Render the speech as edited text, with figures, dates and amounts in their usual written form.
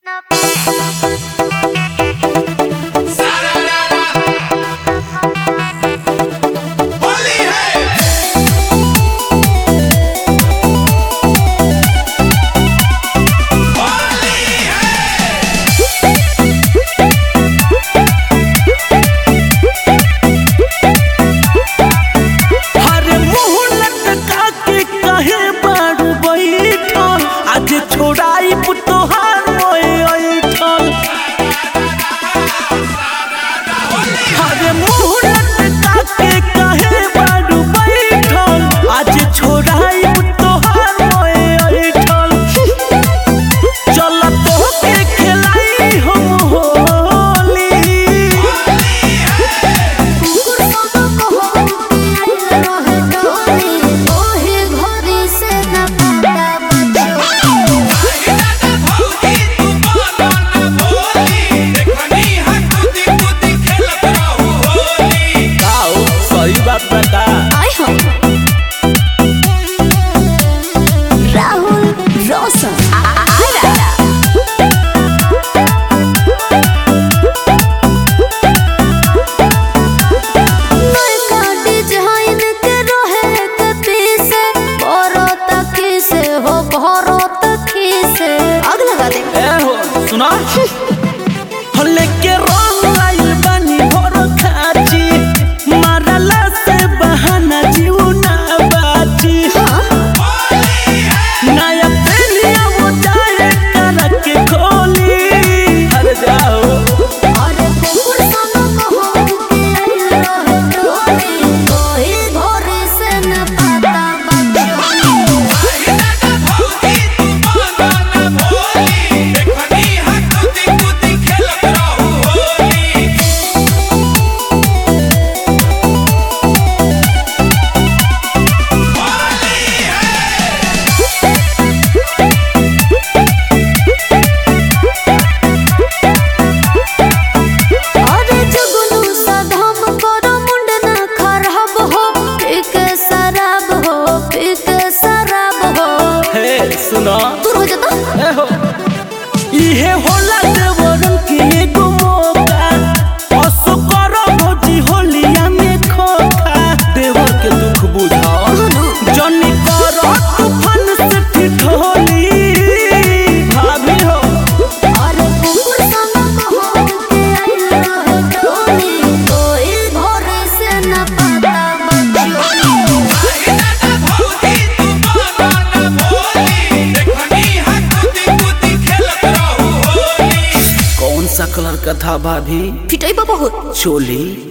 लेके रंग लाइल बानी भोर खाची मारला से बहाना जीवना बाची नया पेलिया वो जाए करके खोली हर जाओ अरे कुकुर सोनो को के आइल रहे टोली कोई घर से न पता बच्चों सुनो दूर हो जाता इहे होला देवरन के एगो मौका असो करो भौजी होलिया में खोखा देवर के दुख बुझाओ जनी करो तूफान से ठिठोली भाभी हो अरे कुकुर सोनो को के आइल रहे टोली कोई घर से न पता बच्चों कौन सा कलर का था भाभी फिटई बहुत चोली